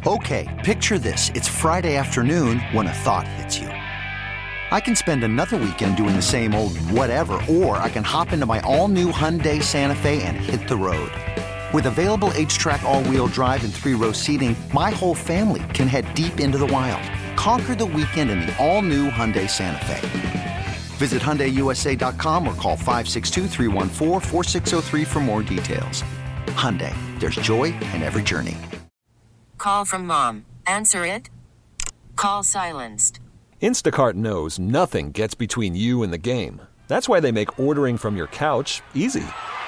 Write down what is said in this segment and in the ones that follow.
Okay, picture this. It's Friday afternoon when a thought hits you. I can spend another weekend doing the same old whatever, or I can hop into my all-new Hyundai Santa Fe and hit the road. With available H-Track all-wheel drive and 3-row seating, my whole family can head deep into the wild. Conquer the weekend in the all-new Hyundai Santa Fe. Visit HyundaiUSA.com or call 562-314-4603 for more details. Hyundai, there's joy in every journey. Call from mom. Answer it. Call silenced. Instacart knows nothing gets between you and the game. That's why they make ordering from your couch easy.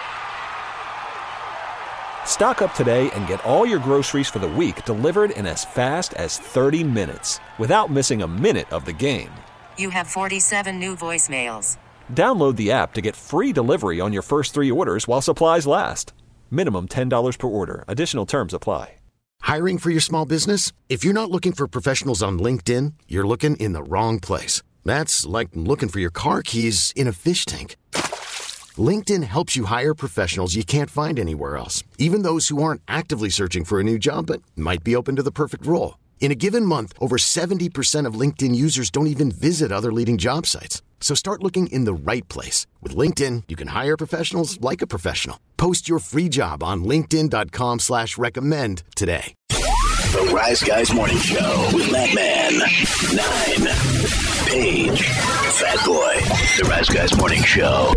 Stock up today and get all your groceries for the week delivered in as fast as 30 minutes without missing a minute of the game. You have 47 new voicemails. Download the app to get free delivery on your first 3 orders while supplies last. Minimum $10 per order. Additional terms apply. Hiring for your small business? If you're not looking for professionals on LinkedIn, you're looking in the wrong place. That's like looking for your car keys in a fish tank. LinkedIn helps you hire professionals you can't find anywhere else, even those who aren't actively searching for a new job but might be open to the perfect role. In a given month, over 70% of LinkedIn users don't even visit other leading job sites. So start looking in the right place. With LinkedIn, you can hire professionals like a professional. Post your free job on linkedin.com/recommend today. The Rise Guys Morning Show with Matt Man, 9, Paige, Fat Boy. The Rise Guys Morning Show.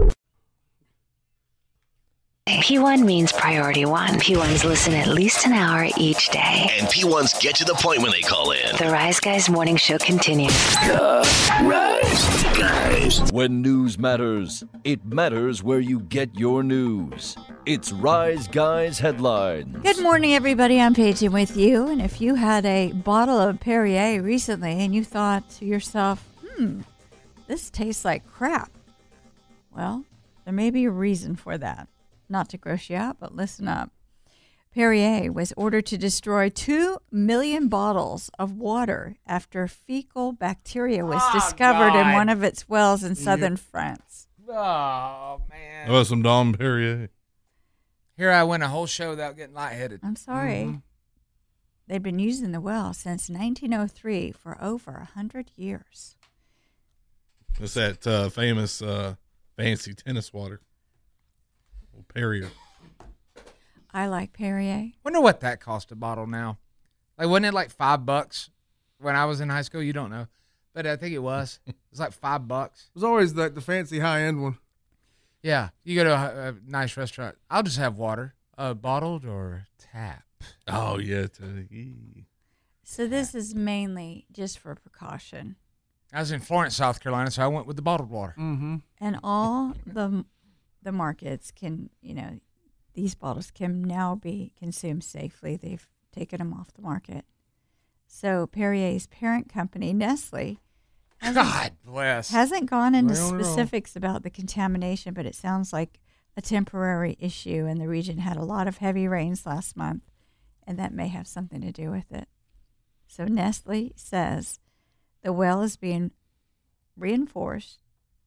P1 means priority one. P1s listen at least an hour each day. And P1s get to the point when they call in. The Rise Guys Morning Show continues. The Rise Guys. When news matters, it matters where you get your news. It's Rise Guys Headlines. Good morning, everybody. I'm Paige with you. And if you had a bottle of Perrier recently and you thought to yourself, this tastes like crap, well, there may be a reason for that. Not to gross you out, but listen up. Perrier was ordered to destroy 2 million bottles of water after fecal bacteria was discovered in one of its wells in southern France. Oh, man. That was some Dom Perrier. Here I went a whole show without getting lightheaded. I'm sorry. Mm-hmm. They've been using the well since 1903 for over 100 years. It's that famous fancy tennis water. Perrier. I like Perrier. Wonder what that cost a bottle now. Like, wasn't it like $5 when I was in high school? You don't know, but I think it was. It was like $5. It was always the fancy high end one. Yeah, you go to a nice restaurant. I'll just have water, bottled or tap. Oh yeah. So this is mainly just for precaution. I was in Florence, South Carolina, so I went with the bottled water. Mm-hmm. And all the markets can, these bottles can now be consumed safely. They've taken them off the market. So Perrier's parent company, Nestle, hasn't gone into specifics about the contamination, but it sounds like a temporary issue, and the region had a lot of heavy rains last month, and that may have something to do with it. So Nestle says the well is being reinforced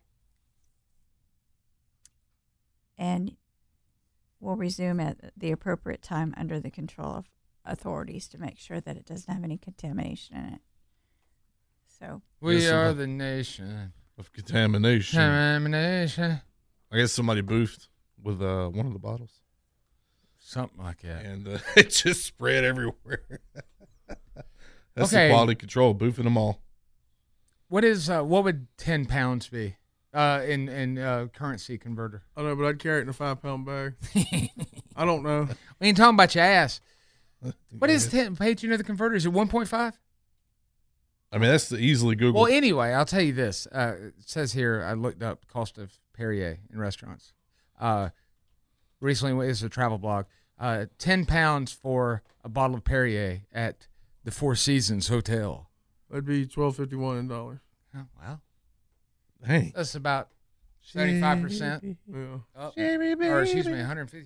and will resume at the appropriate time under the control of authorities to make sure that it doesn't have any contamination in it. So we are the nation of contamination. Contamination. I guess somebody boofed with one of the bottles. Something like that. And it just spread everywhere. That's the quality control, boofing them all. What would 10 pounds be? In currency converter. I don't know, but I'd carry it in a 5-pound bag. I don't know. We ain't talking about your ass. What is 10? Paige, you know the converter? Is it 1.5? I mean, that's easily Googled. Well, anyway, I'll tell you this. It says here, I looked up cost of Perrier in restaurants. Recently, it was a travel blog. 10 pounds for a bottle of Perrier at the Four Seasons Hotel. That'd be $12.51 in dollars. Oh, wow. Hey. That's about 75%. Yeah. Or excuse me, 150%.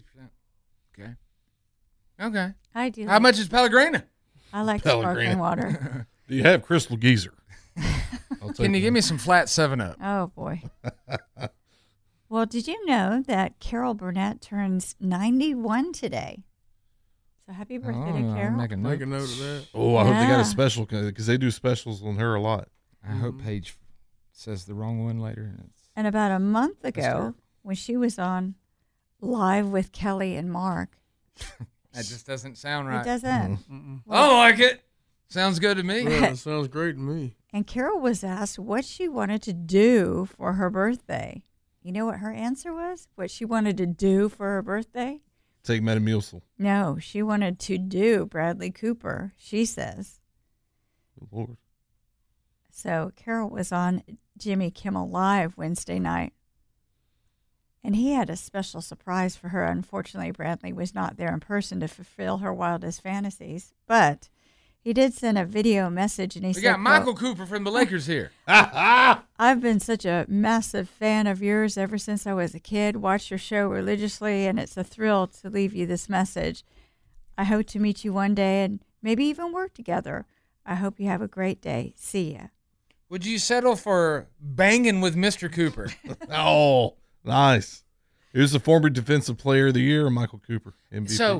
Okay. I do. How much is Pellegrino? I like sparkling water. Do you have Crystal Geyser? Can you give me some flat 7-Up? Oh, boy. Well, did you know that Carol Burnett turns 91 today? So happy birthday to Carol. Make a Make a note of that. Oh, I hope they got a special because they do specials on her a lot. I hope Paige says the wrong one later. And about a month ago, when she was on Live with Kelly and Mark. That just doesn't sound right. It doesn't. I like it. Sounds good to me. Yeah, it sounds great to me. And Carol was asked what she wanted to do for her birthday. You know what her answer was? What she wanted to do for her birthday? Take Metamucil. No, she wanted to do Bradley Cooper, she says. Lord. So Carol was on Jimmy Kimmel Live Wednesday night. And he had a special surprise for her. Unfortunately, Bradley was not there in person to fulfill her wildest fantasies. But he did send a video message, and he said, We got Michael Cooper from the Lakers here. I've been such a massive fan of yours ever since I was a kid. Watch your show religiously, and it's a thrill to leave you this message. I hope to meet you one day and maybe even work together. I hope you have a great day. See ya. Would you settle for banging with Mr. Cooper? Oh, nice. He was the former Defensive Player of the Year, Michael Cooper, MVP. So,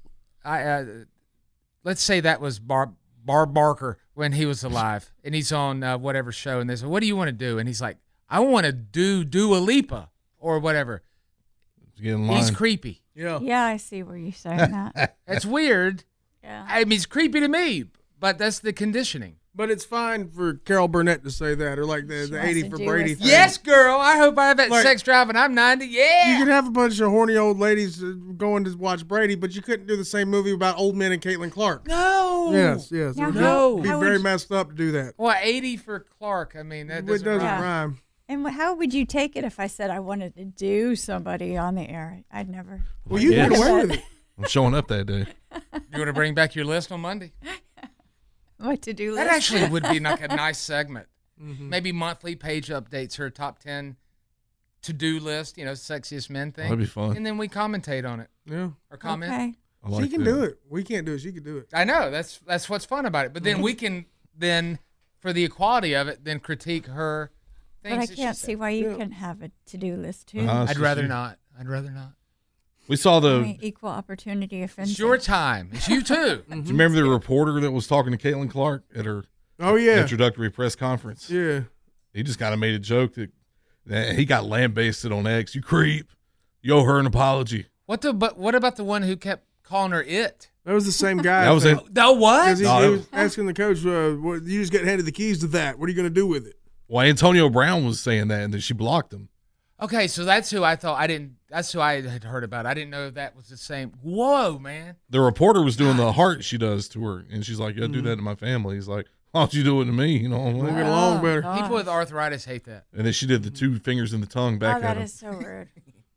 let's say that was Barb Barker when he was alive, and he's on whatever show, and they said, what do you want to do? And he's like, I want to do Dua Lipa or whatever. He's creepy. Yeah, I see where you're saying that. That's weird. Yeah. I mean, it's creepy to me, but that's the conditioning. But it's fine for Carol Burnett to say that, or like the 80 for Brady thing. Yes, girl. I hope I have that sex drive and I'm 90. Yeah. You could have a bunch of horny old ladies going to watch Brady, but you couldn't do the same movie about old men and Caitlin Clark. No. Yes. Now, It would be very messed up to do that. Well, 80 for Clark. I mean, that doesn't rhyme. And how would you take it if I said I wanted to do somebody on the air? I'd never. Well, you get away with it. I'm showing up that day. You want to bring back your list on Monday? What to do list? That actually would be like a nice segment. Mm-hmm. Maybe monthly Page updates her top 10 to-do list, sexiest men thing. That'd be fun. And then we commentate on it. Yeah. Or comment. Okay. She can do it. We can't do it. She can do it. I know. That's what's fun about it. But then we can for the equality of it, then critique her things. But I can't see why you couldn't have a to-do list, too. I'd rather not. We saw equal opportunity offense. It's your time. It's you, too. Do you remember the reporter that was talking to Caitlin Clark at her introductory press conference? Yeah. He just kind of made a joke that he got lambasted on X. You creep. You owe her an apology. What about the one who kept calling her it? That was the same guy. That was it. No, what? He was asking the coach, you just get handed the keys to that. What are you going to do with it? Well, Antonio Brown was saying that, and then she blocked him. Okay, so that's who I thought. That's who I had heard about. I didn't know that was the same. Whoa, man! The reporter was doing the heart she does to her, and she's like, "Yeah, do that to my family." He's like, "Why don't you do it to me?" We'll get along better. People with arthritis hate that. And then she did the 2 fingers in the tongue back at him. That is so rude.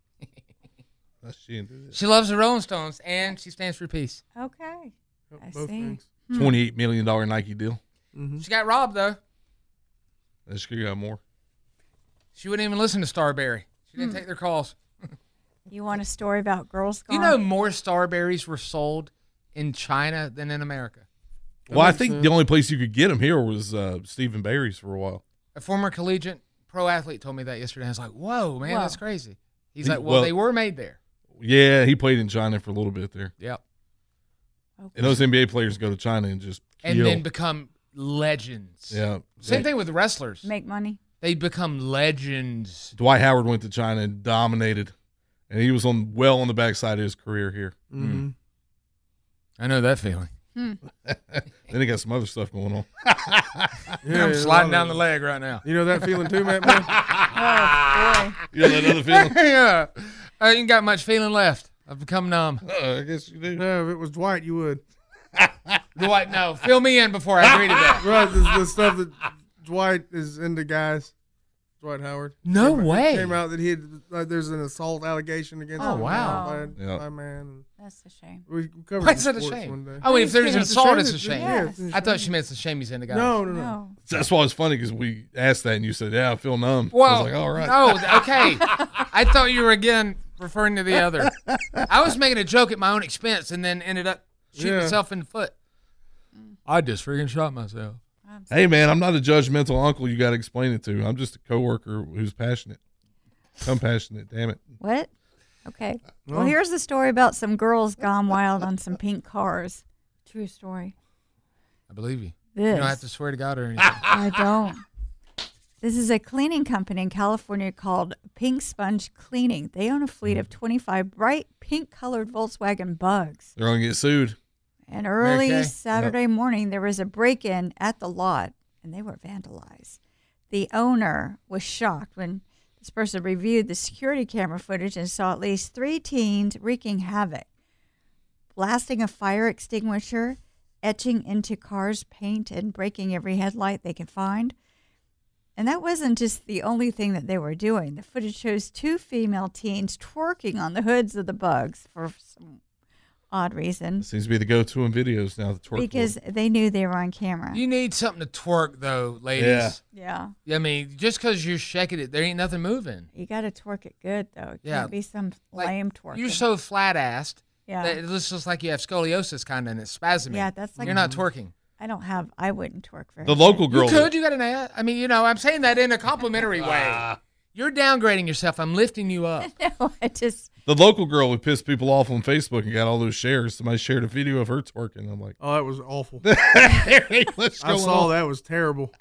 She loves the Rolling Stones, and she stands for peace. Okay, I both see. things. $28 million Nike deal. Mm-hmm. She got robbed though. She got more. She wouldn't even listen to Starberry. She didn't take their calls. You want a story about girls gone? You know more Starberries were sold in China than in America. Well, I think the only place you could get them here was Stephen Barry's for a while. A former collegiate pro athlete told me that yesterday. I was like, whoa, man, that's crazy. He's like, well, they were made there. Yeah, he played in China for a little bit there. Yep. Okay. And those NBA players go to China and just kill. And then become legends. Yeah. Same thing with wrestlers. Make money. They become legends. Dwight Howard went to China and dominated, and he was on the backside of his career here. Mm-hmm. I know that feeling. Then he got some other stuff going on. I'm sliding down the leg right now. You know that feeling too, Matt? Man? Oh, boy. You know that other feeling? Yeah. I ain't got much feeling left. I've become numb. I guess you do. No, if it was Dwight, you would. Dwight, no. Fill me in before I agree to that. Right, the stuff that Dwight is into guys. Dwight Howard. No way. It came out that he had, there's an assault allegation against him. Wow. By a man. That's a shame. We covered Why is that a sports shame? one day. Oh, if there's an assault, it's a It's shame. yeah, it's a I thought shame. she meant it's a shame he's into guys. No. That's why it's funny because we asked that and you said, "Yeah, I feel numb." Well, I was like, "All right." No, okay. I thought you were again referring to the other. I was making a joke at my own expense and then ended up shooting myself in the foot. I just freaking shot myself. Hey, man, I'm not a judgmental uncle you got to explain it to. I'm just a coworker who's passionate. Compassionate, damn it. What? Okay. Well, here's the story about some girls gone wild on some pink cars. True story. I believe you. This. You don't have to swear to God or anything. I don't. This is a cleaning company in California called Pink Sponge Cleaning. They own a fleet of 25 bright pink-colored Volkswagen Bugs. They're going to get sued. And early Saturday morning, there was a break-in at the lot, and they were vandalized. The owner was shocked when this person reviewed the security camera footage and saw at least 3 teens wreaking havoc, blasting a fire extinguisher, etching into cars' paint, and breaking every headlight they could find. And that wasn't just the only thing that they were doing. The footage shows 2 female teens twerking on the hoods of the Bugs for some odd reason. It seems to be the go-to in videos now, the twerk. Because they knew they were on camera. You need something to twerk, though, ladies. Yeah. I mean, just because you're shaking it, there ain't nothing moving. You got to twerk it good, though. It can't be some lame twerking. You're so flat-assed Yeah. that it looks just like you have scoliosis kind of, and it's spasming. Yeah, that's like You're not twerking. I wouldn't twerk very The local good. girl. You could. You got an ass. I mean, you know, I'm saying that in a complimentary way. You're downgrading yourself. I'm lifting you up. No, I just. The local girl who pissed people off on Facebook and got all those shares. Somebody shared a video of her twerking. I'm like, Oh, that was awful. What's I going saw on? that was terrible.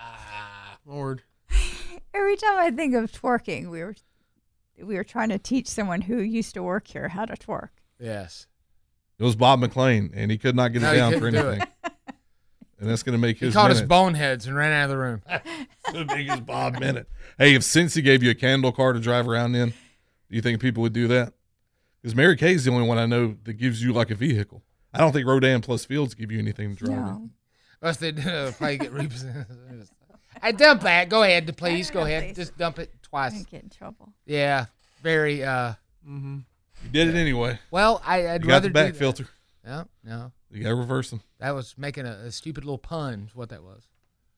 Lord. Every time I think of twerking, we were trying to teach someone who used to work here how to twerk. Yes. It was Bob McLean, and he could not get it No, he down for couldn't do anything. And that's going to make He his called us minute. boneheads and ran out of the room. The biggest Bob minute. Hey, if Cincy gave you a candle car to drive around in, do you think people would do that? Because Mary Kay's the only one I know that gives you like a vehicle. I don't think Rodan plus Fields give you anything to drive in. Unless they probably get repossessed. I dump that. Go ahead, please. Go ahead. Please. Just dump it twice. I get in trouble. Yeah. Very. You did it anyway. Well, I'd You got rather the back do that. filter. No. You got to reverse them. That was making a stupid little pun. Is what that was.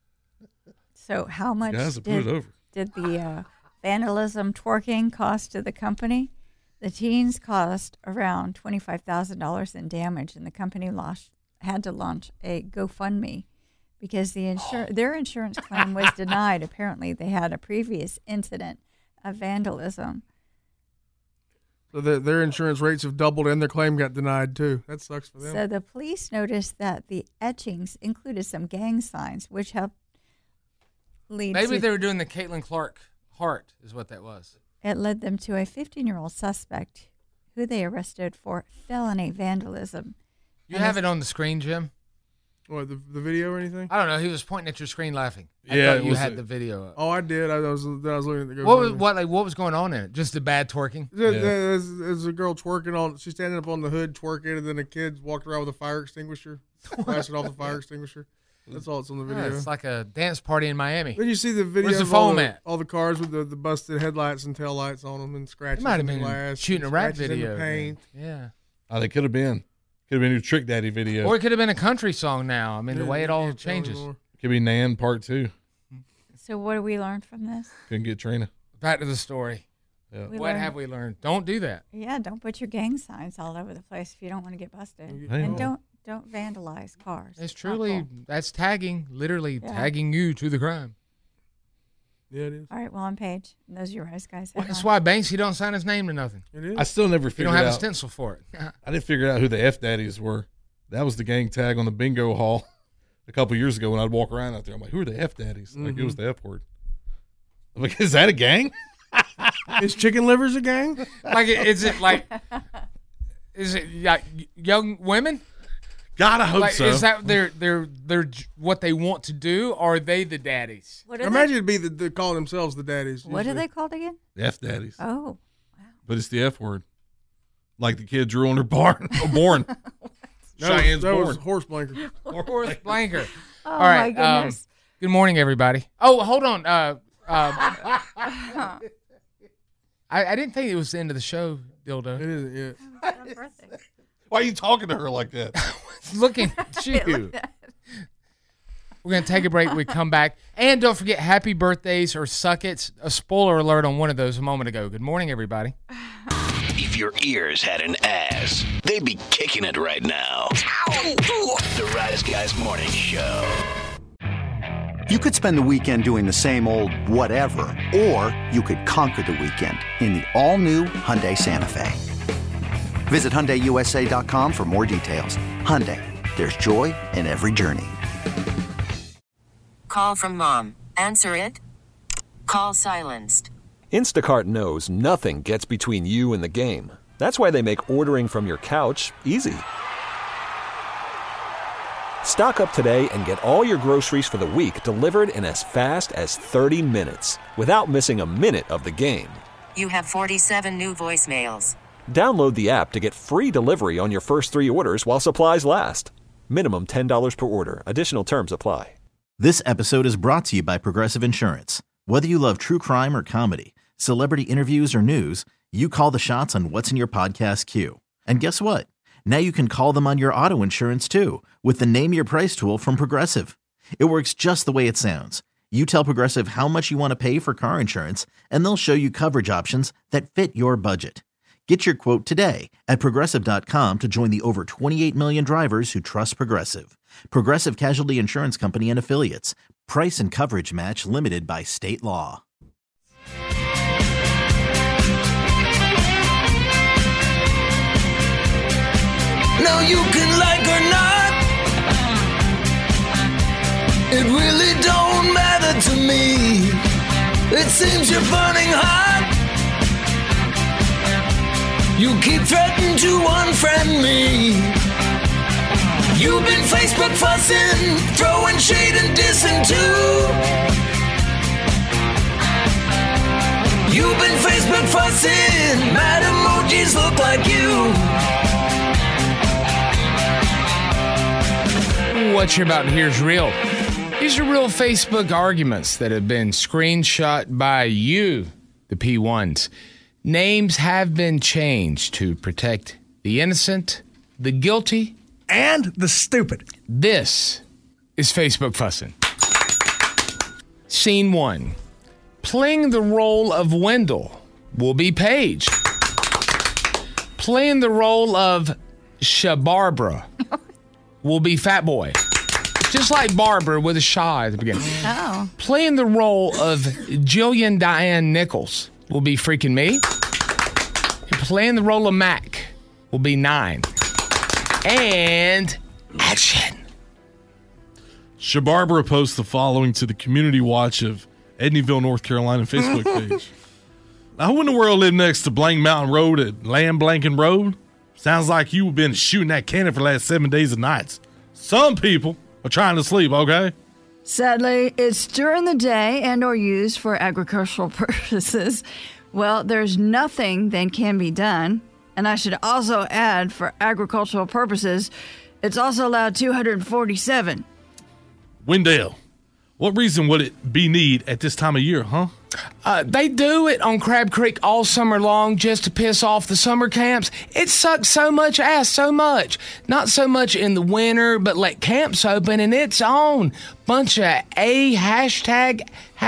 So how much Guys, put it over. did the vandalism twerking cost to the company? The teens cost around $25,000 in damage, and the company had to launch a GoFundMe because their insurance claim was denied. Apparently, they had a previous incident of vandalism. So their insurance rates have doubled and their claim got denied too. That sucks for them. So the police noticed that the etchings included some gang signs, which helped lead Maybe to, they were doing the Caitlin Clark heart, is what that was. it led them to a 15-year-old suspect who they arrested for felony vandalism. You have it on the screen, Jim? What, the video or anything? I don't know. He was pointing at your screen laughing. I Yeah, thought it you was had the video up. Oh, I did. I was looking at the What was going on in it? Just the bad twerking? There's a girl twerking on. She's standing up on the hood twerking, and then a kid walked around with a fire extinguisher, blasted off the fire extinguisher. That's all it's on the video. Yeah, it's like a dance party in Miami. Then you see the video Where's the of all foam at? all the cars with the busted headlights and taillights on them and scratches. It might have in the been glass, shooting a rap scratches in the video. paint. Yeah. Oh, they could have been. Could have been your Trick Daddy video. Or it could have been a country song now. I mean, the way it all changes. Could be Nan Part 2. So what do we learn from this? Couldn't get Trina. Back to the story. Yeah. We What learned- have we learned? Don't do that. Yeah, don't put your gang signs all over the place if you don't want to get busted. Hey. And don't vandalize cars. It's not truly, cool. that's tagging, literally Yeah. tagging you to the crime. Yeah, it is. All right, well, on page. And those are your eyes, guys. That's why Banksy don't sign his name to nothing. It is. I still never You figured don't have a out. stencil for it. I didn't figure out who the F Daddies were. That was the gang tag on the bingo hall a couple years ago when I'd walk around out there. I'm like, who are the F Daddies? Like, it was the F word. I'm like, is that a gang? Is chicken livers a gang? Like, is it like young women? God, I hope Like, so. is that they're what they want to do? Or are they the daddies? What I are imagine it'd be they call themselves the daddies. What are usually. they called again? The F Daddies. Oh, But it's the F word. Like the kid drew on her barn. Born. Cheyenne's that born. was horse blanker. Horse blanker. oh All right. my goodness. Good morning, everybody. Oh, hold on. I didn't think it was the end of the show, Dildo. It isn't yet. Happy birthday. Why are you talking to her like that? Looking at you. We're going to take a break. We come back. And don't forget, happy birthdays or suck it's. A spoiler alert on one of those a moment ago. Good morning, everybody. If your ears had an ass, they'd be kicking it right now. The Rise Guys Morning Show. You could spend the weekend doing the same old whatever, or you could conquer the weekend in the all-new Hyundai Santa Fe. Visit HyundaiUSA.com for more details. Hyundai, there's joy in every journey. Call from mom. Answer it. Call silenced. Instacart knows nothing gets between you and the game. That's why they make ordering from your couch easy. Stock up today and get all your groceries for the week delivered in as fast as 30 minutes without missing a minute of the game. You have 47 new voicemails. Download the app to get free delivery on your first 3 orders while supplies last. Minimum $10 per order. Additional terms apply. This episode is brought to you by Progressive Insurance. Whether you love true crime or comedy, celebrity interviews or news, you call the shots on what's in your podcast queue. And guess what? Now you can call them on your auto insurance too with the Name Your Price tool from Progressive. It works just the way it sounds. You tell Progressive how much you want to pay for car insurance, and they'll show you coverage options that fit your budget. Get your quote today at Progressive.com to join the over 28 million drivers who trust Progressive. Progressive Casualty Insurance Company and Affiliates. Price and coverage match limited by state law. No, you can like or not. It really don't matter to me. It seems you're burning hot. You keep threatening to unfriend me. You've been Facebook fussing, throwing shade and dissing too. You've been Facebook fussing, mad emojis look like you. What you're about to hear is real. These are real Facebook arguments that have been screenshot by you, the P1s. Names have been changed to protect the innocent, the guilty, and the stupid. This is Facebook fussing. Scene 1. Playing the role of Wendell will be Paige. Playing the role of Shabarbara will be Fat Boy. Just like Barbara with a Shaw at the beginning. Oh. Playing the role of Jillian Diane Nichols will be freaking me. Playing the role of Mac will be 9. And action. Shabarbara posts the following to the Community Watch of Edneyville, North Carolina Facebook page. Now, who in the world lived next to Blank Mountain Road at Lamb Blanken Road? Sounds like you've been shooting that cannon for the last 7 days and nights. Some people are trying to sleep, okay? Sadly, it's during the day and or used for agricultural purposes. Well, there's nothing that can be done. And I should also add, for agricultural purposes, it's also allowed 247. Wendell, what reason would it be need at this time of year, huh? They do it on Crab Creek all summer long just to piss off the summer camps. It sucks so much ass, so much. Not so much in the winter, but let camps open and it's on. Bunch of hashtag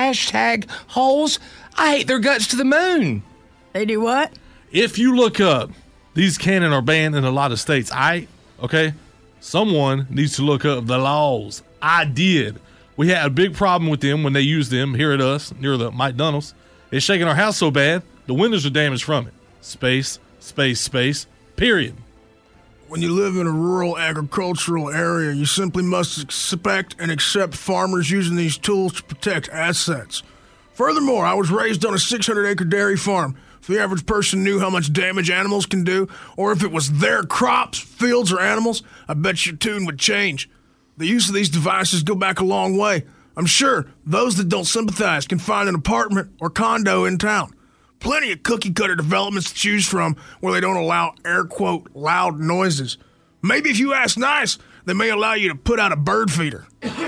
holes. I hate their guts to the moon. They do what? If you look up, these cannon are banned in a lot of states. Okay? Someone needs to look up the laws. I did. We had a big problem with them when they used them here at us, near the McDonald's. It's shaking our house so bad, the windows are damaged from it. Space, period. When you live in a rural agricultural area, you simply must expect and accept farmers using these tools to protect assets. Furthermore, I was raised on a 600-acre dairy farm. If the average person knew how much damage animals can do, or if it was their crops, fields, or animals, I bet your tune would change. The use of these devices go back a long way. I'm sure those that don't sympathize can find an apartment or condo in town. Plenty of cookie-cutter developments to choose from where they don't allow air quote loud noises. Maybe if you ask nice, they may allow you to put out a bird feeder.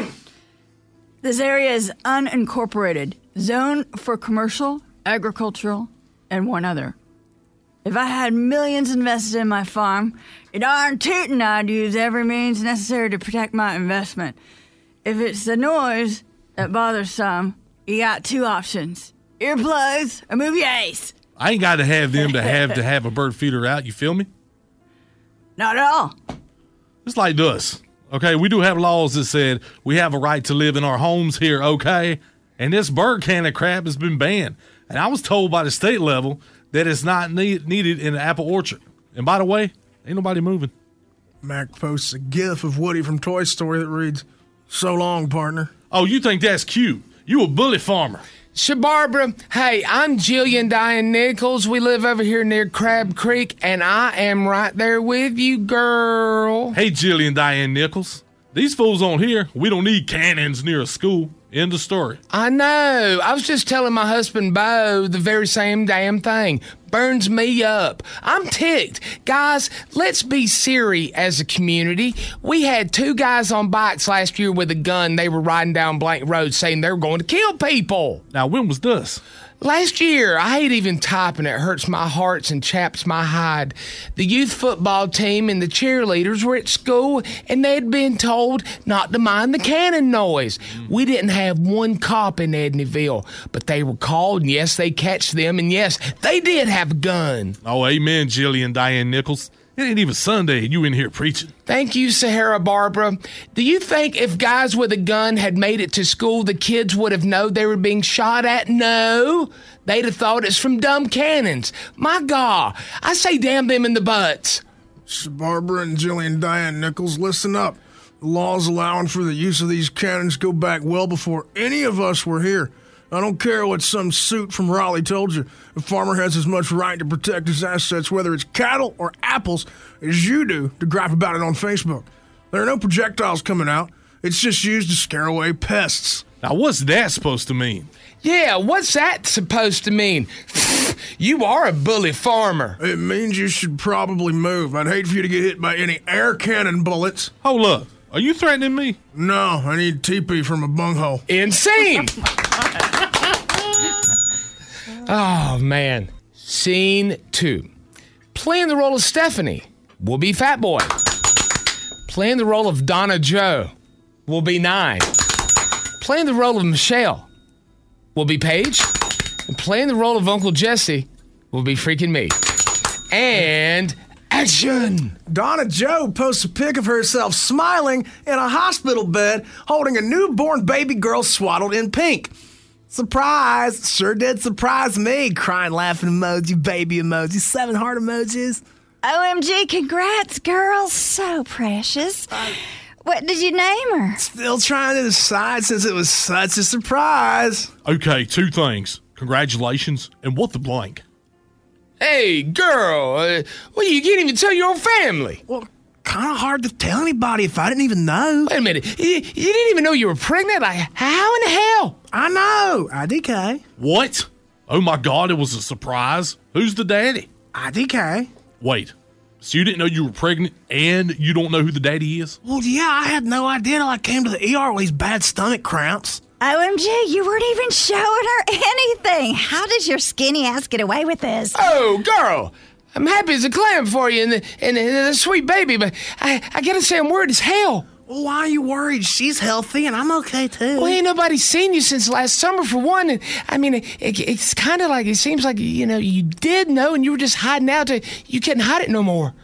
This area is unincorporated, zone for commercial, agricultural, and one other. If I had millions invested in my farm, darn tootin' I'd use every means necessary to protect my investment. If it's the noise that bothers some, you got 2 options. Earplugs or move your ace. I ain't got to have them to have a bird feeder out, you feel me? Not at all. It's like this, Okay, we do have laws that said we have a right to live in our homes here, okay? And this bird cannon crap has been banned. And I was told by the state level that it's not needed in an apple orchard. And by the way, ain't nobody moving. Mac posts a gif of Woody from Toy Story that reads, "So long, partner." Oh, you think that's cute? You a bully farmer. So, Barbara, hey, I'm Jillian Diane Nichols. We live over here near Crab Creek, and I am right there with you, girl. Hey, Jillian Diane Nichols. These fools on here, we don't need cannons near a school. End of story. I know. I was just telling my husband, Bo, the very same damn thing. Burns me up. I'm ticked. Guys, let's be serious as a community. We had 2 guys on bikes last year with a gun. They were riding down Blank Road saying they were going to kill people. Now, when was this? Last year. I hate even typing. It hurts my hearts and chaps my hide. The youth football team and the cheerleaders were at school, and they'd been told not to mind the cannon noise. We didn't have one cop in Edneyville, but they were called, and yes, they catch them, and yes, they did have a gun. Oh, amen, Jillian Diane Nichols. It ain't even Sunday, and you in here preaching. Thank you, Sahara Barbara. Do you think if guys with a gun had made it to school, the kids would have known they were being shot at? No. They'd have thought it's from dumb cannons. My God, I say damn them in the butts. So Barbara and Jillian Diane Nichols, listen up. The laws allowing for the use of these cannons go back well before any of us were here. I don't care what some suit from Raleigh told you. A farmer has as much right to protect his assets, whether it's cattle or apples, as you do to gripe about it on Facebook. There are no projectiles coming out. It's just used to scare away pests. Now, what's that supposed to mean? Yeah, what's that supposed to mean? You are a bully farmer. It means you should probably move. I'd hate for you to get hit by any air cannon bullets. Hold up. Are you threatening me? No, I need teepee from a bunghole. Insane! Oh, man. Scene 2. Playing the role of Stephanie will be Fat Boy. Playing the role of Donna Joe will be 9. Playing the role of Michelle will be Paige. And playing the role of Uncle Jesse will be freaking me. And action! Donna Joe posts a pic of herself smiling in a hospital bed holding a newborn baby girl swaddled in pink. Surprise! Sure did surprise me. Crying, laughing emoji, baby emoji, 7 heart emojis. OMG, congrats, girl. So precious. What did you name her? Still trying to decide since it was such a surprise. Okay, 2 things. Congratulations, and what the blank? Hey, girl, well, you can't even tell your own family. Well, kind of hard to tell anybody if I didn't even know. Wait a minute, you didn't even know you were pregnant? Like, how in the hell? I know, IDK. What? Oh my God, it was a surprise. Who's the daddy? IDK. Wait, so you didn't know you were pregnant and you don't know who the daddy is? Well, yeah, I had no idea till I came to the ER with these bad stomach cramps. OMG, you weren't even showing her anything. How did your skinny ass get away with this? Oh, girl, I'm happy as a clam for you and the sweet baby, but I gotta say I'm worried as hell. Well, why are you worried? She's healthy and I'm okay too. Well, ain't nobody seen you since last summer for one. And I mean, it's kind of like, it seems like, you know, you did know and you were just hiding out. You couldn't hide it no more.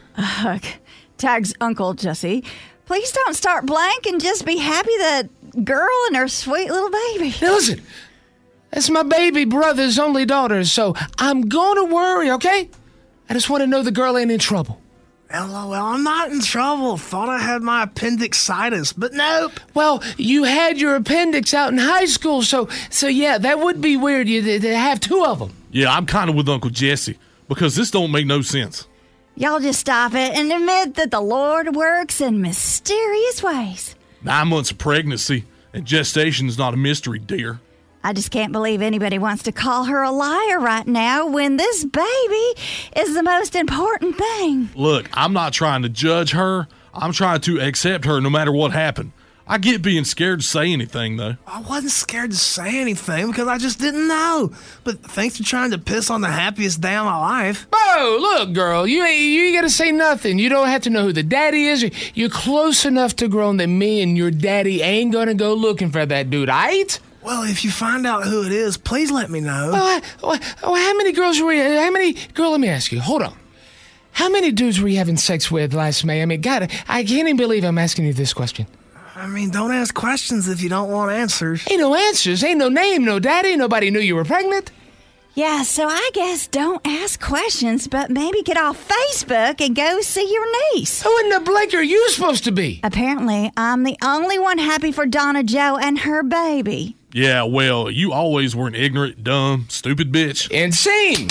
Tags Uncle Jesse. Please don't start blank and just be happy that girl and her sweet little baby. Now listen, that's my baby brother's only daughter, so I'm gonna worry, okay? I just want to know the girl ain't in trouble. LOL, I'm not in trouble. Thought I had my appendicitis, but nope. Well, you had your appendix out in high school, so yeah, that would be weird to have 2 of them. Yeah, I'm kind of with Uncle Jesse, because this don't make no sense. Y'all just stop it and admit that the Lord works in mysterious ways. 9 months of pregnancy and gestation is not a mystery, dear. I just can't believe anybody wants to call her a liar right now when this baby is the most important thing. Look, I'm not trying to judge her. I'm trying to accept her no matter what happened. I get being scared to say anything, though. I wasn't scared to say anything because I just didn't know. But thanks for trying to piss on the happiest day of my life. Oh, look, girl, you ain't got to say nothing. You don't have to know who the daddy is. You're close enough to grown that me and your daddy ain't going to go looking for that dude, right? Well, if you find out who it is, please let me know. How many girls were you? Let me ask you. Hold on. How many dudes were you having sex with last May? I mean, God, I can't even believe I'm asking you this question. I mean, don't ask questions if you don't want answers. Ain't no answers. Ain't no name, no daddy. Nobody knew you were pregnant. Yeah, so I guess don't ask questions, but maybe get off Facebook and go see your niece. Who in the blank are you supposed to be? Apparently, I'm the only one happy for Donna Joe and her baby. Yeah, well, you always were an ignorant, dumb, stupid bitch. Insane.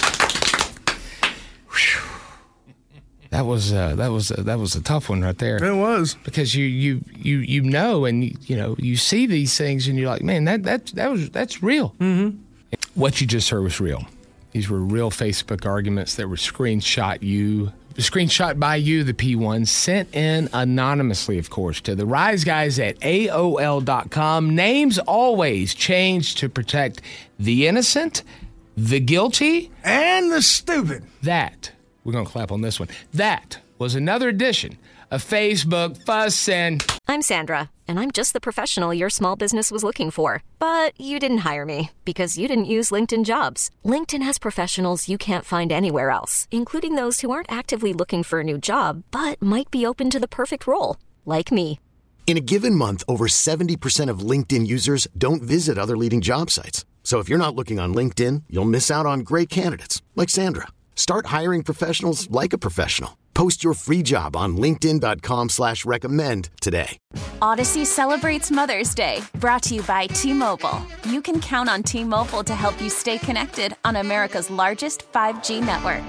That was a tough one right there. It was, because you know, and you see these things and you're like, man, that's real. Mm-hmm. What you just heard was real. These were real Facebook arguments that were screenshot by you, the P1, sent in anonymously, of course, to the Rise Guys at AOL.com. Names always changed to protect the innocent, the guilty, and the stupid. We're going to clap on this one. That was another edition of Facebook Fussin'. I'm Sandra, and I'm just the professional your small business was looking for. But you didn't hire me because you didn't use LinkedIn Jobs. LinkedIn has professionals you can't find anywhere else, including those who aren't actively looking for a new job, but might be open to the perfect role, like me. In a given month, over 70% of LinkedIn users don't visit other leading job sites. So if you're not looking on LinkedIn, you'll miss out on great candidates like Sandra. Start hiring professionals like a professional. Post your free job on linkedin.com/recommend today. Odyssey celebrates Mother's Day, brought to you by T-Mobile. You can count on T-Mobile to help you stay connected on America's largest 5G network.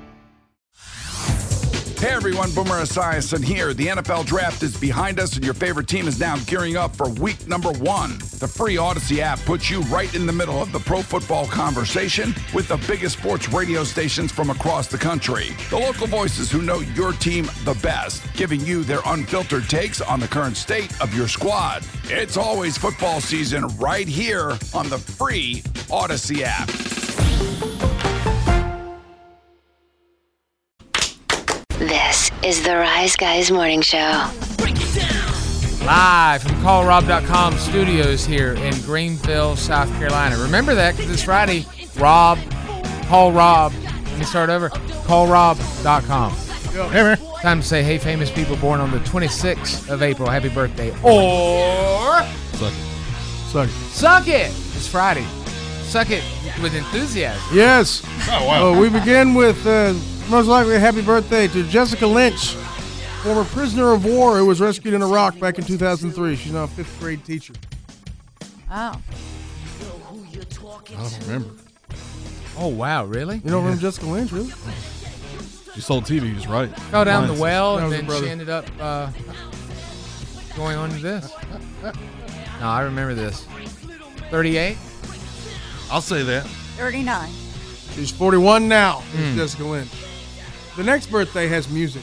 Hey everyone, Boomer Esiason here. The NFL Draft is behind us and your favorite team is now gearing up for week number 1. The free Odyssey app puts you right in the middle of the pro football conversation with the biggest sports radio stations from across the country. The local voices who know your team the best, giving you their unfiltered takes on the current state of your squad. It's always football season right here on the free Odyssey app. This is the Rise Guys Morning Show. Live from CallRob.com studios here in Greenville, South Carolina. Remember that because it's Friday. Call Rob. Let me start over. CallRob.com. Time to say, hey, famous people born on the 26th of April, happy birthday. Or Suck it. It's Friday. Suck it with enthusiasm. Yes. Oh, wow. We begin with most likely a happy birthday to Jessica Lynch, former prisoner of war who was rescued in Iraq back in 2003. She's now a 5th grade teacher. Oh. I don't remember. Oh, wow, really? You don't remember Jessica Lynch, really? She sold TVs, right? Fell down the well, That and was then her brother. she ended up going on to this. No, I remember this. 38? I'll say that. 39. She's 41 now, Jessica Lynch. The next birthday has music.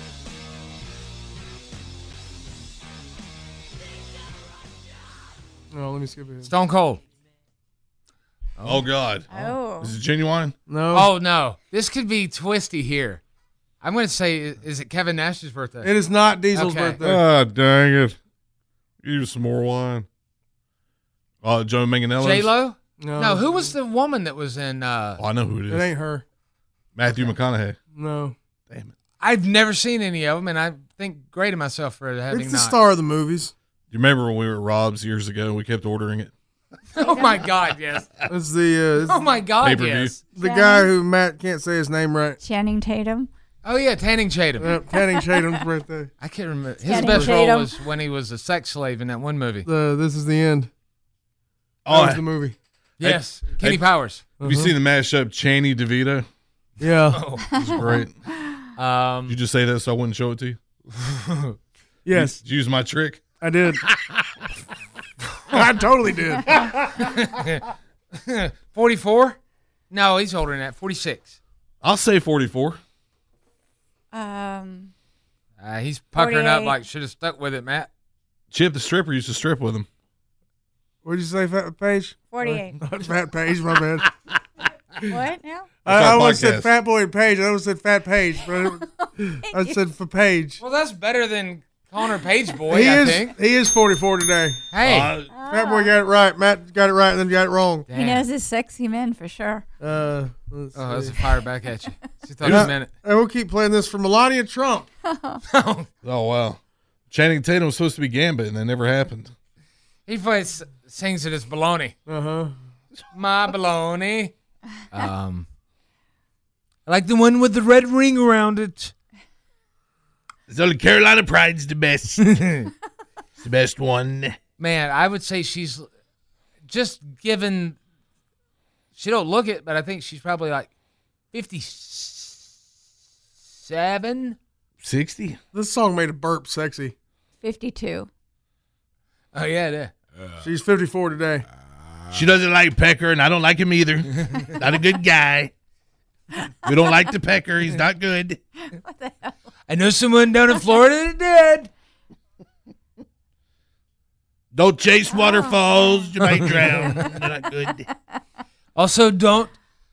Oh, let me skip it. Stone Cold. Oh, God. Oh. Is it Genuine? No. Oh, no. This could be twisty here. I'm going to say, is it Kevin Nash's birthday? It is not Diesel's Okay. birthday. Ah, dang it. Use some more wine. Joe Manganiello. J-Lo? No. No, who was the woman that was in... I know who it is. It ain't her. Matthew McConaughey. No. Damn it. I've never seen any of them, and I think great of myself for having It's the not. star of the movies. Do you remember when we were at Rob's years ago and we kept ordering it? Oh, my God, yes. It's the Oh, my God, Pay-per-view. yes. the guy who Matt can't say his name right. Channing Tatum. Oh, yeah, Tanning Tatum. Channing Tatum's birthday. I can't remember. His Channing best Tatum. role was when he was a sex slave in that one movie. This is the end. Oh, That was the movie. Yes, Kenny Powers. Have you seen the mashup Chaney DeVito? Yeah. Oh. It's great. Did you just say that so I wouldn't show it to you? Yes. Did you use my trick? I did. I totally did. 44? No, he's older than that. 46. I'll say 44. He's puckering up 48. like should have stuck with it, Matt. Chip the stripper used to strip with him. What did you say, Fat Page? 48. Not Fat Page, my bad. What now? I almost podcast. said Fat Boy Page. I almost said Fat Page, but I said for Page. Well, that's better than Calling her Page Boy, I think. He is 44 today. Hey. Fat Boy got it right. Matt got it right and then got it wrong. He knows his sexy men for sure. That's a fire back at you. She thought you meant it. And we'll keep playing this for Melania Trump. Oh, wow. Channing Tatum was supposed to be Gambit, and that never happened. He sings it as baloney. Uh-huh. My baloney. I like the one with the red ring around it. It's only Carolina Pride's the best. It's the best one. Man, I would say she's just given. She don't look it, but I think she's probably like 57, 60. This song made a burp sexy. 52. Oh yeah, yeah. She's 54 today. She doesn't like Pecker, and I don't like him either. Not a good guy. We don't like the Pecker. He's not good. What the hell? I know someone down in Florida that did. Don't chase waterfalls. You might drown. They're not good. Also, don't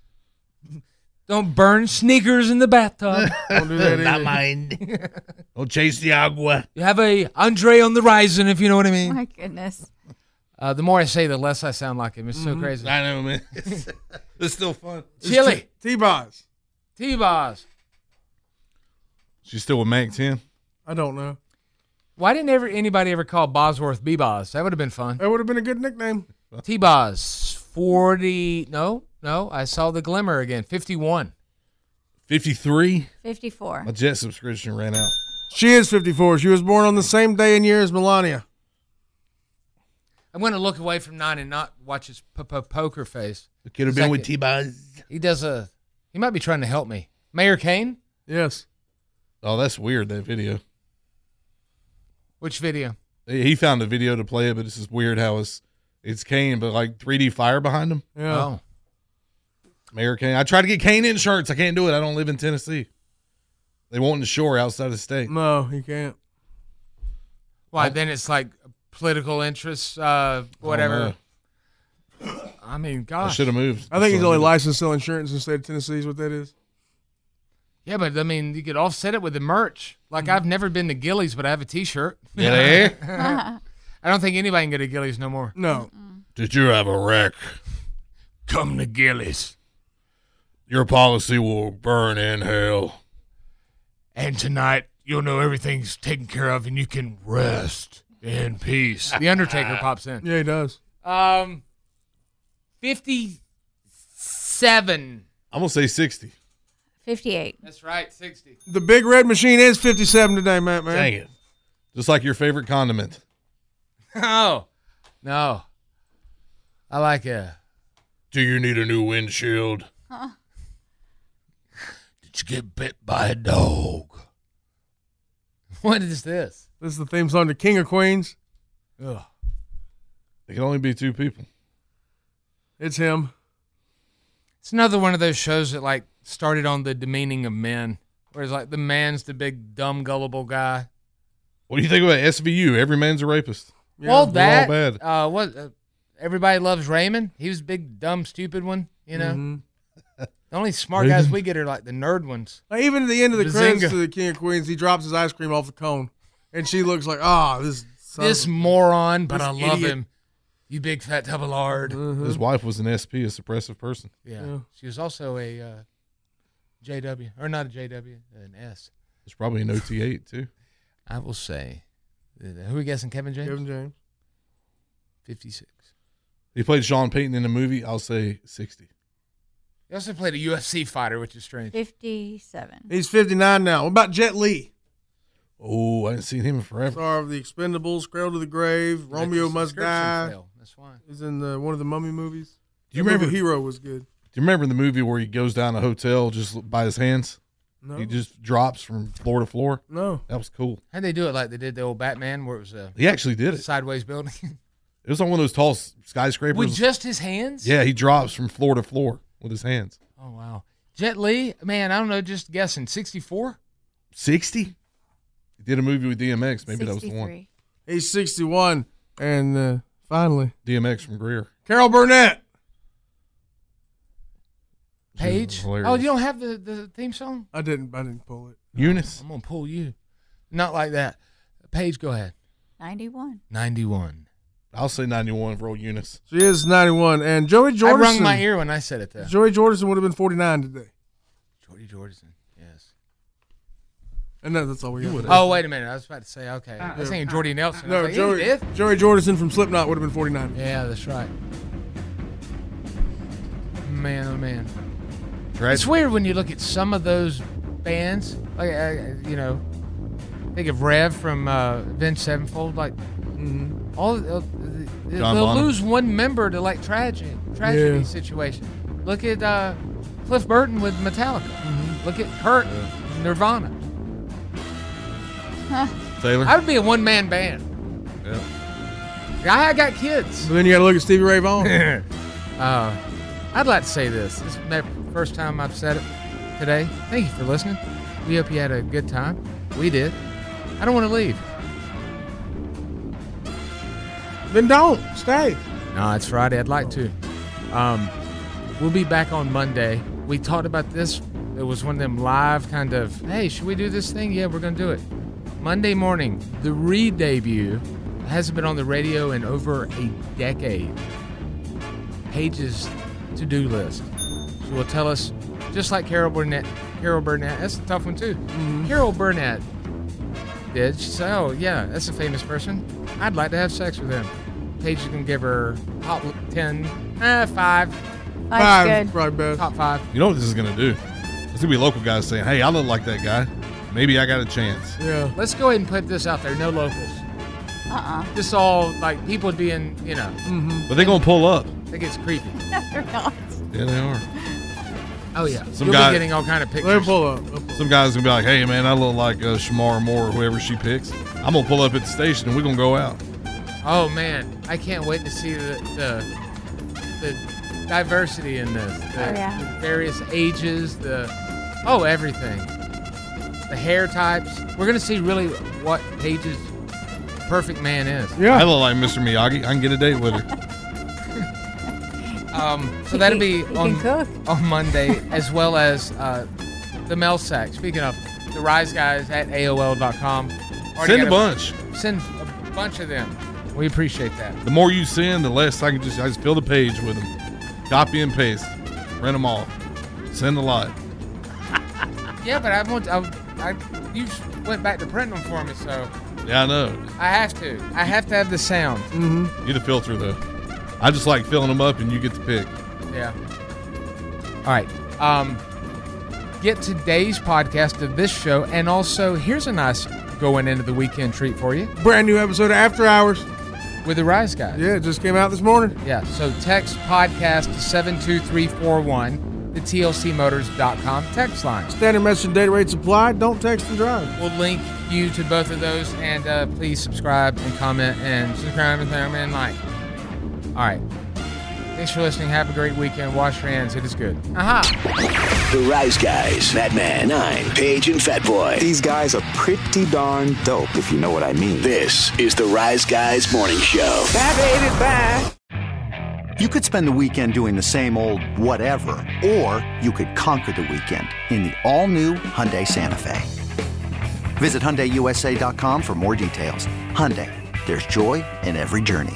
burn sneakers in the bathtub. Don't do that either. Not mine. Don't chase the agua. You have a Andre on the horizon, if you know what I mean. My goodness. The more I say, the less I sound like him. It's so crazy. I know, man. It's still fun. Chili. T-Boz. T-Boz. She's still with Mac 10? I don't know. Why didn't anybody ever call Bosworth B-Boz? That would have been fun. That would have been a good nickname. T-Boz, 40. No, I saw the glimmer again. 51. 53? 54. My jet subscription ran out. She is 54. She was born on the same day and year as Melania. I'm going to look away from 9 and not watch his poker face. The kid have been with T-Boz. He might be trying to help me. Mayor Kane? Yes. Oh, that's weird, that video. Which video? He found a video to play it, but it's just weird how it's Kane, but like 3D fire behind him. Yeah. Oh. Mayor Kane. I tried to get Kane insurance. I can't do it. I don't live in Tennessee. They won't insure outside of the state. No, you can't. Why, then it's like political interests, whatever. I mean, gosh. I should have moved. I think he's only licensed to sell insurance in the state of Tennessee is what that is. Yeah, but I mean, you could offset it with the merch. Like, I've never been to Gillies, but I have a T-shirt. Yeah. I don't think anybody can go to Gillies no more. No. Did you have a wreck? Come to Gillies. Your policy will burn in hell. And tonight, you'll know everything's taken care of and you can rest in peace. The Undertaker pops in. Yeah, he does. 57. I'm going to say 60. 58. That's right, 60. The Big Red Machine is 57 today, Matt, man. Dang it. Just like your favorite condiment. Oh, no. I like it. Do you need a new windshield? Huh? Did you get bit by a dog? What is this? This is the theme song to King of Queens. Ugh. It can only be two people. It's him. It's another one of those shows that, like, started on the demeaning of men. Whereas, like, the man's the big, dumb, gullible guy. What do you think about SVU? Every man's a rapist. Yeah, well, they're that. all bad. Everybody Loves Raymond. He was a big, dumb, stupid one, you know? Mm-hmm. The only smart guys we get are, like, the nerd ones. Even at the end of the Bazinga. credits to the King of Queens, he drops his ice cream off the cone. And she looks like, this moron, but this I love idiot. him. You big fat tub of lard. His wife was an SP, a suppressive person. Yeah. She was also a JW. Or not a JW, an S. It's probably an OT8, too. I will say. Who are we guessing? Kevin James? Kevin James. 56. He played Sean Payton in the movie. I'll say 60. He also played a UFC fighter, which is strange. 57. He's 59 now. What about Jet Li? Oh, I haven't seen him in forever. Star of The Expendables, Cradle to the Grave, Romeo Must Die. Fail. That's why. He's in one of the Mummy movies. Do you remember Hero was good. Do you remember the movie where he goes down a hotel just by his hands? No. He just drops from floor to floor? No. That was cool. How'd they do it like they did the old Batman where it was a He actually did it. sideways building? It was on one of those tall skyscrapers. With just his hands? Yeah, he drops from floor to floor with his hands. Oh, wow. Jet Li, man, I don't know, just guessing, 64? 60? He did a movie with DMX. Maybe 63. that was the one. He's 61. And finally, DMX from Greer. Carol Burnett. Paige? Hilarious. Oh, you don't have the theme song? I didn't pull it. Eunice. I'm going to pull you. Not like that. Paige, go ahead. 91. 91. I'll say 91 for old Eunice. She is 91. And Joey Jordison. I rung my ear when I said it, though. Joey Jordison would have been 49 today. Jody Jordison, yes. And that's all we got. Oh, wait a minute. I was about to say, okay. I was thinking Jordy Nelson. No, Like, Joey Jordison from Slipknot would have been 49. Yeah, that's right. Man, oh, man. Right. It's weird when you look at some of those bands. Like, think of Rev from Avenged Sevenfold. Like, all they'll lose one member to like tragedy situation. Look at Cliff Burton with Metallica. Look at Kurt, Nirvana. Taylor? I would be a one-man band. Yeah. I got kids. But then you got to look at Stevie Ray Vaughan. I'd like to say this. This is the first time I've said it today. Thank you for listening. We hope you had a good time. We did. I don't want to leave. Then don't. Stay. No, it's Friday. I'd like to. We'll be back on Monday. We talked about this. It was one of them live kind of, hey, should we do this thing? Yeah, we're going to do it. Monday morning, the re-debut. Hasn't been on the radio in over a decade. Paige's to-do list. She will tell us, just like Carol Burnett, that's a tough one too. Carol Burnett did. She said, oh, yeah, that's a famous person. I'd like to have sex with him. Paige can give her top 10, 5. Five's good. Probably best. Top 5. You know what this is going to do? It's going to be local guys saying, hey, I look like that guy. Maybe I got a chance. Yeah. Let's go ahead and put this out there. No locals. Just all, like, people being, But they're going to pull up. I think it's creepy. No, they're not. Yeah, they are. Oh, yeah. Some You'll guy- be getting all kind of pictures. They'll pull up. Some guys going to be like, hey, man, I look like Shamar Moore or whoever she picks. I'm going to pull up at the station and we're going to go out. Oh, man. I can't wait to see the diversity in this. The various ages, everything. The hair types. We're going to see really what Paige's perfect man is. Yeah. I look like Mr. Miyagi. I can get a date with her. So that'll be on cook. on Monday, as well as the mail sack. Speaking of, the Rise Guys at AOL.com. Send a bunch. Send a bunch of them. We appreciate that. The more you send, the less I just fill the page with them. Copy and paste. Print them off. Send a lot. Yeah, but you went back to printing them for me, so. Yeah, I know. I have to. I have to have the sound. You're the filter, though. I just like filling them up and you get to pick. Yeah. All right. Get today's podcast of this show, and also here's a nice going into the weekend treat for you. Brand new episode of After Hours. With the Rise Guys. Yeah, it just came out this morning. Yeah, so text podcast to 72341, the TLCmotors.com text line. Standard message and data rates applied. Don't text and drive. We'll link you to both of those, and please subscribe and comment and subscribe and like. All right. Thanks for listening. Have a great weekend. Wash your hands. It is good. The Rise Guys, Fat Man, 9, Paige, and Fat Boy. These guys are pretty darn dope, if you know what I mean. This is the Rise Guys Morning Show. Bye, baby, bye. You could spend the weekend doing the same old whatever, or you could conquer the weekend in the all-new Hyundai Santa Fe. Visit HyundaiUSA.com for more details. Hyundai, there's joy in every journey.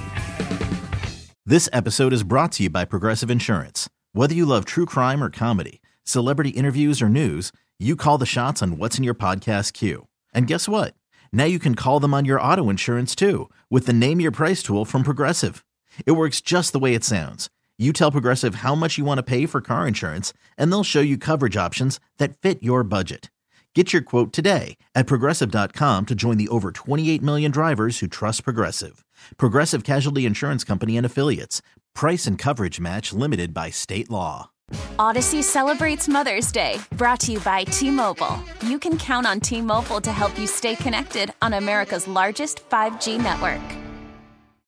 This episode is brought to you by Progressive Insurance. Whether you love true crime or comedy, celebrity interviews or news, you call the shots on what's in your podcast queue. And guess what? Now you can call them on your auto insurance too with the Name Your Price tool from Progressive. It works just the way it sounds. You tell Progressive how much you want to pay for car insurance, and they'll show you coverage options that fit your budget. Get your quote today at Progressive.com to join the over 28 million drivers who trust Progressive. Progressive Casualty Insurance Company and Affiliates. Price and coverage match limited by state law. Odyssey celebrates Mother's Day, brought to you by T-Mobile. You can count on T-Mobile to help you stay connected on America's largest 5G network.